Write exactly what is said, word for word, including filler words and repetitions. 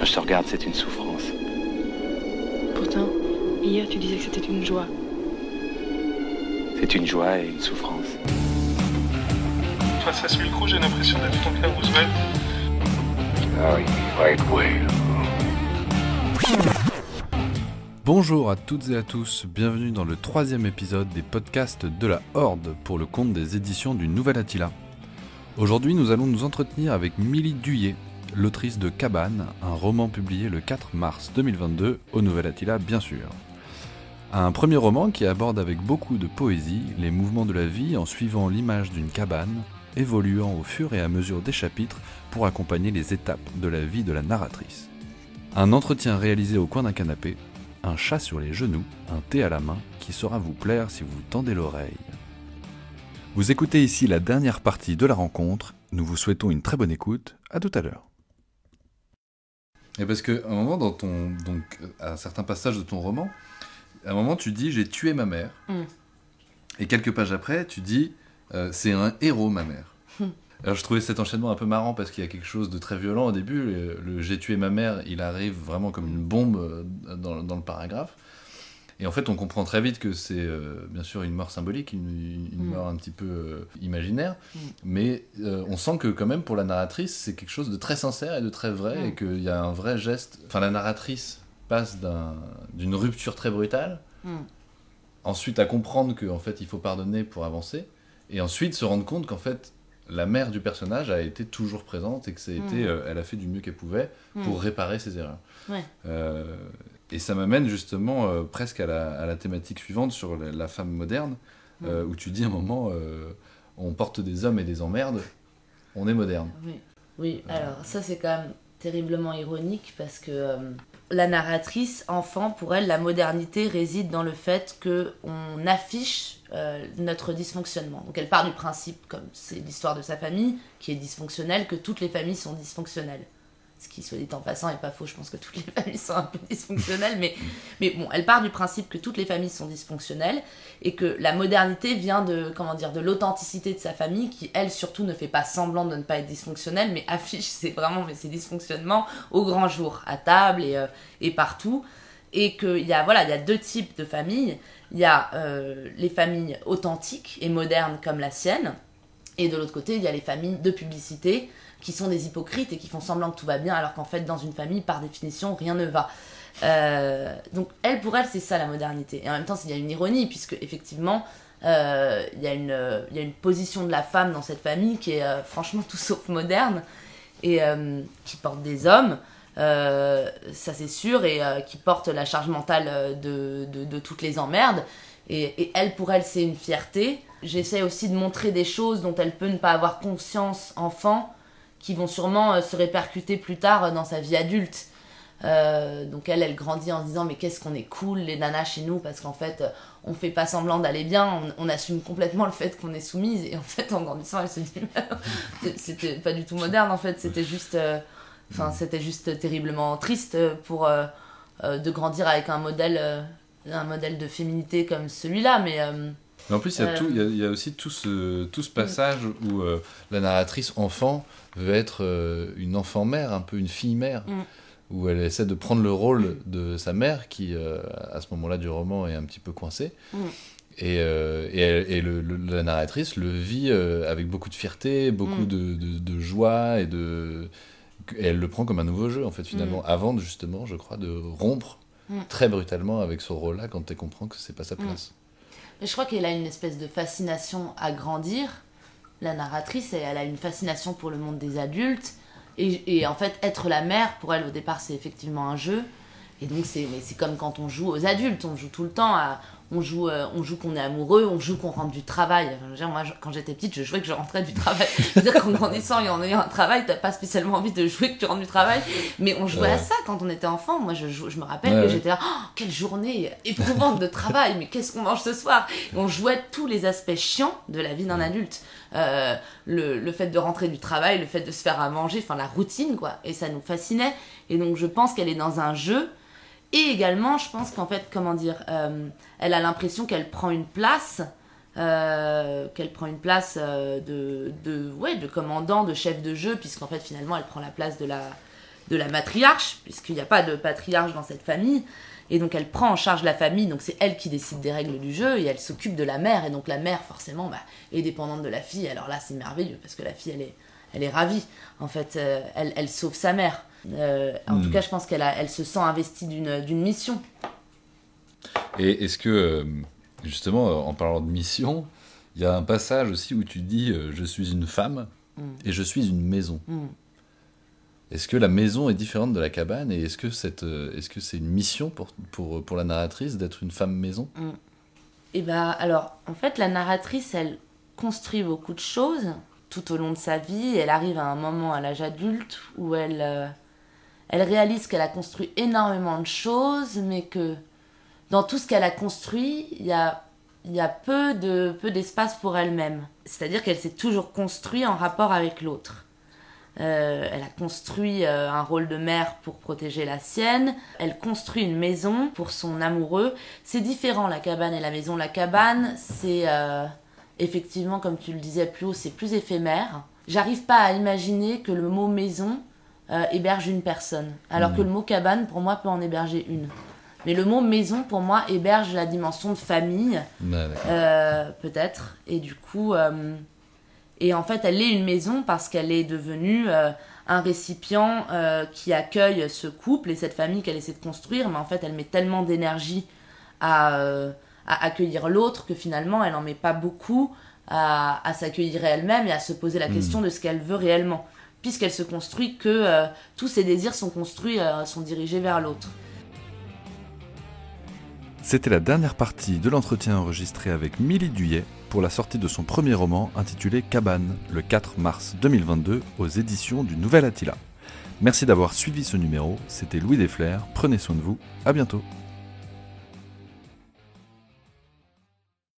Quand je te regarde, c'est une souffrance. Pourtant, hier tu disais que c'était une joie. C'est une joie et une souffrance. Face à ce micro, j'ai l'impression d'être Franklin Roosevelt. Ah oui, right way. Bonjour à toutes et à tous, bienvenue dans le troisième épisode des podcasts de la Horde pour le compte des éditions du Nouvel Attila. Aujourd'hui, nous allons nous entretenir avec Milly Duyé, l'autrice de Cabane, un roman publié le quatre mars deux mille vingt-deux au Nouvel Attila bien sûr. Un premier roman qui aborde avec beaucoup de poésie les mouvements de la vie en suivant l'image d'une cabane, évoluant au fur et à mesure des chapitres pour accompagner les étapes de la vie de la narratrice. Un entretien réalisé au coin d'un canapé, un chat sur les genoux, un thé à la main qui saura vous plaire si vous tendez l'oreille. Vous écoutez ici la dernière partie de la rencontre, nous vous souhaitons une très bonne écoute, à tout à l'heure. Et parce qu'à un moment, dans ton, donc, à certains passages de ton roman, à un moment tu dis « j'ai tué ma mère mm. ». Et quelques pages après, tu dis euh, « c'est un héros ma mère mm. ». Alors je trouvais cet enchaînement un peu marrant parce qu'il y a quelque chose de très violent au début. Le, le « j'ai tué ma mère », il arrive vraiment comme une bombe dans, dans le paragraphe. Et en fait, on comprend très vite que c'est euh, bien sûr une mort symbolique, une, une mort un petit peu euh, imaginaire. Mm. Mais euh, on sent que quand même pour la narratrice, c'est quelque chose de très sincère et de très vrai. Mm. Et qu'il y a un vrai geste. Enfin, la narratrice passe d'un, d'une rupture très brutale. Mm. Ensuite, à comprendre qu'en fait, il faut pardonner pour avancer. Et ensuite, se rendre compte qu'en fait, la mère du personnage a été toujours présente et que ça a mmh. été, euh, elle a fait du mieux qu'elle pouvait pour mmh. réparer ses erreurs. Ouais. Euh, et ça m'amène justement euh, presque à la, à la thématique suivante sur la, la femme moderne, mmh. euh, où tu dis à un moment, euh, on porte des hommes et des emmerdes, on est moderne. Oui, oui. Euh... alors ça c'est quand même terriblement ironique parce que euh, la narratrice, enfant, pour elle, la modernité réside dans le fait qu'on affiche Euh, notre dysfonctionnement. Donc elle part du principe, comme c'est l'histoire de sa famille, qui est dysfonctionnelle, que toutes les familles sont dysfonctionnelles. Ce qui, soit dit en passant, n'est pas faux, je pense que toutes les familles sont un peu dysfonctionnelles, mais, mais bon, elle part du principe que toutes les familles sont dysfonctionnelles, et que la modernité vient de, comment dire, de l'authenticité de sa famille, qui, elle, surtout, ne fait pas semblant de ne pas être dysfonctionnelle, mais affiche ses, vraiment ses dysfonctionnements au grand jour, à table et, euh, et partout. Et qu'il y a, voilà, il y a deux types de familles. Il y a euh, les familles authentiques et modernes comme la sienne, et de l'autre côté, il y a les familles de publicité qui sont des hypocrites et qui font semblant que tout va bien, alors qu'en fait, dans une famille, par définition, rien ne va. Euh, donc, elle, pour elle, c'est ça la modernité. Et en même temps, il y a une ironie, puisque effectivement, euh, il y a une, il y a une position de la femme dans cette famille qui est euh, franchement tout sauf moderne, et euh, qui porte des hommes. Euh, ça c'est sûr, et euh, qui porte la charge mentale de, de, de toutes les emmerdes, et, et elle, pour elle, c'est une fierté. J'essaie aussi de montrer des choses dont elle peut ne pas avoir conscience enfant, qui vont sûrement euh, se répercuter plus tard euh, dans sa vie adulte. Euh, donc elle, elle grandit en se disant mais qu'est-ce qu'on est cool les nanas chez nous, parce qu'en fait euh, on fait pas semblant d'aller bien, on, on assume complètement le fait qu'on est soumise, et en fait en grandissant elle se dit c'était pas du tout moderne en fait, c'était juste... Euh, Enfin, c'était juste terriblement triste pour, euh, euh, de grandir avec un modèle, euh, un modèle de féminité comme celui-là, mais... Euh, mais en plus, il y, euh... y, y a aussi tout ce, tout ce passage mm. où euh, la narratrice enfant veut être euh, une enfant-mère, un peu une fille-mère, mm. où elle essaie de prendre le rôle de sa mère, qui, euh, à ce moment-là du roman, est un petit peu coincée. Mm. Et, euh, et, elle, et le, le, la narratrice le vit euh, avec beaucoup de fierté, beaucoup mm. de, de, de joie, et de... Et elle le prend comme un nouveau jeu, en fait, finalement, mmh. avant, justement, je crois, de rompre mmh. très brutalement avec ce rôle-là quand elle comprend que c'est pas sa place. Mmh. Mais je crois qu'elle a une espèce de fascination à grandir, la narratrice, et elle a une fascination pour le monde des adultes, et, et en fait, être la mère, pour elle, au départ, c'est effectivement un jeu, et donc c'est, mais c'est comme quand on joue aux adultes, on joue tout le temps à... On joue, euh, on joue qu'on est amoureux, on joue qu'on rentre du travail. Enfin, je veux dire, moi, je, quand j'étais petite, je jouais que je rentrais du travail. Je veux dire qu'en grandissant et en ayant un travail, t'as pas spécialement envie de jouer que tu rentres du travail. Mais on jouait ouais. à ça quand on était enfant. Moi, je, je me rappelle ouais, que ouais. j'étais là, oh, quelle journée éprouvante de travail, mais qu'est-ce qu'on mange ce soir? Et on jouait tous les aspects chiants de la vie d'un adulte. Euh, le, le fait de rentrer du travail, le fait de se faire à manger, enfin la routine, quoi. Et ça nous fascinait. Et donc, je pense qu'elle est dans un jeu. Et également, je pense qu'en fait, comment dire, euh, elle a l'impression qu'elle prend une place, euh, qu'elle prend une place euh, de, de, ouais, de commandant, de chef de jeu, puisqu'en fait, finalement, elle prend la place de la, de la matriarche, puisqu'il n'y a pas de patriarche dans cette famille. Et donc elle prend en charge la famille, donc c'est elle qui décide des règles du jeu, et elle s'occupe de la mère, et donc la mère forcément bah, est dépendante de la fille. Alors là c'est merveilleux, parce que la fille elle est, elle est ravie, en fait, euh, elle, elle sauve sa mère. Euh, en mmh. tout cas je pense qu'elle a, elle se sent investie d'une, d'une mission. Et est-ce que, justement, en parlant de mission, il y a un passage aussi où tu dis euh, « je suis une femme mmh. et je suis une maison mmh. ». Est-ce que la maison est différente de la cabane et est-ce que, cette, est-ce que c'est une mission pour, pour, pour la narratrice d'être une femme maison ? mmh. Et bah, alors, en fait, la narratrice, elle construit beaucoup de choses tout au long de sa vie. Elle arrive à un moment à l'âge adulte où elle, euh, elle réalise qu'elle a construit énormément de choses, mais que dans tout ce qu'elle a construit, il y a, y a peu, de, peu d'espace pour elle-même. C'est-à-dire qu'elle s'est toujours construite en rapport avec l'autre. Euh, elle a construit euh, un rôle de mère pour protéger la sienne. Elle construit une maison pour son amoureux. C'est différent, la cabane et la maison. La cabane, c'est euh, effectivement, comme tu le disais plus haut, c'est plus éphémère. J'arrive pas à imaginer que le mot maison euh, héberge une personne, alors mmh. que le mot cabane, pour moi, peut en héberger une. Mais le mot maison, pour moi, héberge la dimension de famille, ah, euh, peut-être. Et du coup... Euh, Et en fait, elle est une maison parce qu'elle est devenue euh, un récipient euh, qui accueille ce couple et cette famille qu'elle essaie de construire. Mais en fait, elle met tellement d'énergie à, euh, à accueillir l'autre que finalement, elle n'en met pas beaucoup à, à s'accueillir elle-même et à se poser la question mmh. de ce qu'elle veut réellement. Puisqu'elle se construit que euh, tous ses désirs sont construits, euh, sont dirigés vers l'autre. C'était la dernière partie de l'entretien enregistré avec Milly Duyet pour la sortie de son premier roman intitulé Cabane, le quatre mars deux mille vingt-deux aux éditions du Nouvel Attila. Merci d'avoir suivi ce numéro, c'était Louis Desflers, prenez soin de vous, à bientôt.